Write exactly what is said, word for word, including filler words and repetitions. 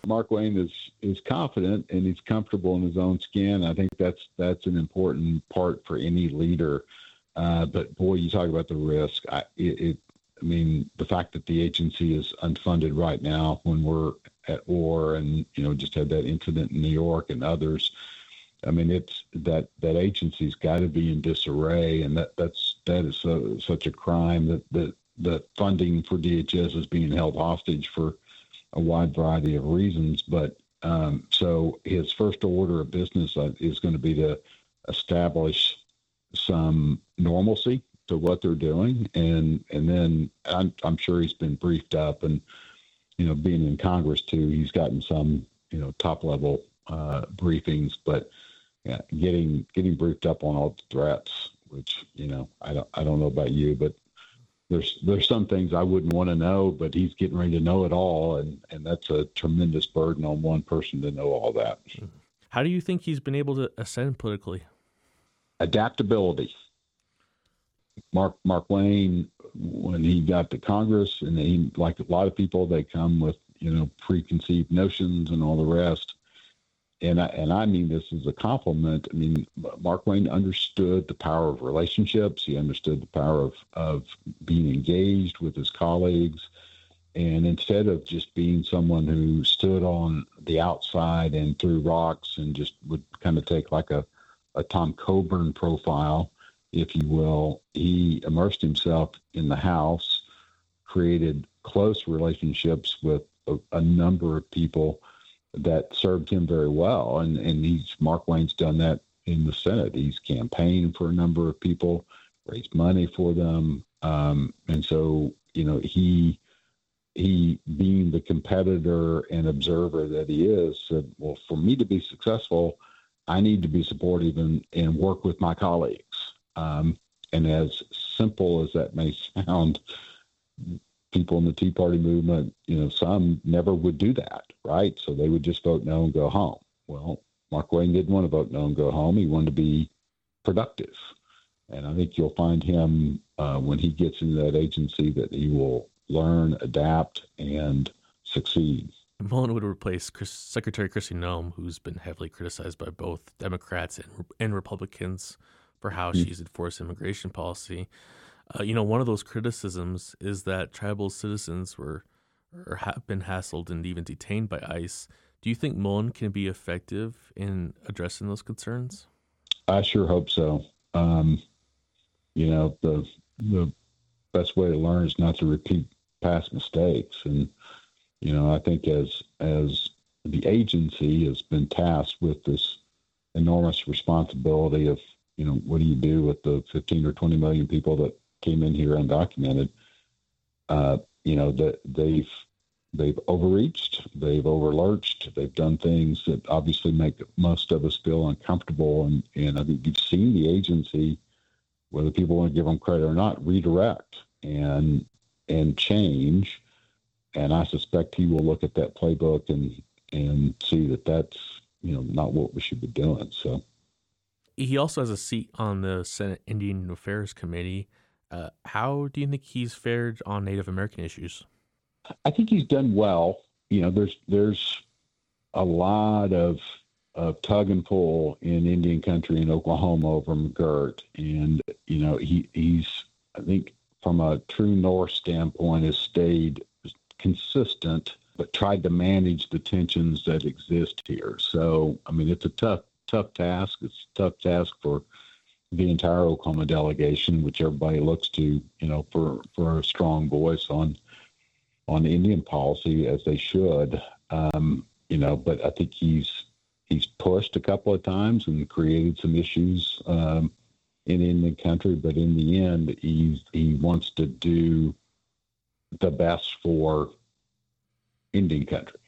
Mark Wayne is is confident and he's comfortable in his own skin. I think that's that's an important part for any leader. Uh, but boy, you talk about the risk. I, it, it, I mean, the fact that the agency is unfunded right now when we're at war, and you know, just had that incident in New York and others. I mean, it's that that agency's got to be in disarray, and that that's that is so, such a crime that that that funding for D H S is being held hostage for a wide variety of reasons. But um, so his first order of business uh, is going to be to establish some normalcy to what they're doing. And, and then I'm, I'm sure he's been briefed up, and, you know, being in Congress too, he's gotten some, you know, top level uh, briefings, but yeah, getting, getting briefed up on all the threats, which, you know, I don't, I don't know about you, but There's there's some things I wouldn't want to know, but he's getting ready to know it all, and, and that's a tremendous burden on one person to know all that. How do you think he's been able to ascend politically? Adaptability. Mark Mark Wayne, when he got to Congress, and he, like a lot of people, they come with, you know, preconceived notions and all the rest. And I, and I mean this as a compliment. I mean, Mark Wayne understood the power of relationships. He understood the power of, of being engaged with his colleagues. And instead of just being someone who stood on the outside and threw rocks and just would kind of take like a, a Tom Coburn profile, if you will, he immersed himself in the House, created close relationships with a, a number of people that served him very well. And, and he's, Mark Wayne's done that in the Senate. He's campaigned for a number of people, raised money for them. Um, and so, you know, he, he being the competitor and observer that he is, said, well, for me to be successful, I need to be supportive and, and work with my colleagues. Um, and as simple as that may sound, people in the Tea Party movement, you know, some never would do that, right? So they would just vote no and go home. Well, Mark Wayne didn't want to vote no and go home. He wanted to be productive. And I think you'll find him uh, when he gets into that agency that he will learn, adapt, and succeed. Mullen would replace Chris, Secretary Kristi Noem, who's been heavily criticized by both Democrats and, and Republicans for how mm-hmm. she's enforced immigration policy. Uh, you know, one of those criticisms is that tribal citizens were or have been hassled and even detained by ICE. Do you think Mullen can be effective in addressing those concerns? I sure hope so. Um, you know, the the best way to learn is not to repeat past mistakes. And, you know, I think as as the agency has been tasked with this enormous responsibility of, you know, what do you do with the fifteen or twenty million people that came in here undocumented, uh, you know, that they've, they've overreached, they've overlurched, they've done things that obviously make most of us feel uncomfortable. And, and I think you've seen the agency, whether people want to give them credit or not, redirect and, and change. And I suspect he will look at that playbook and, and see that that's, you know, not what we should be doing. So he also has a seat on the Senate Indian Affairs Committee. Uh, how do you think he's fared on Native American issues? I think he's done well. You know, there's there's a lot of, of tug and pull in Indian country in Oklahoma over McGirt. And, you know, he, he's, I think from a true North standpoint, has stayed consistent, but tried to manage the tensions that exist here. So, I mean, it's a tough, tough task. It's a tough task for the entire Oklahoma delegation, which everybody looks to, you know, for, for a strong voice on on Indian policy, as they should. Um, you know, but I think he's he's pushed a couple of times and created some issues um, in Indian country. But in the end, he he wants to do the best for Indian country.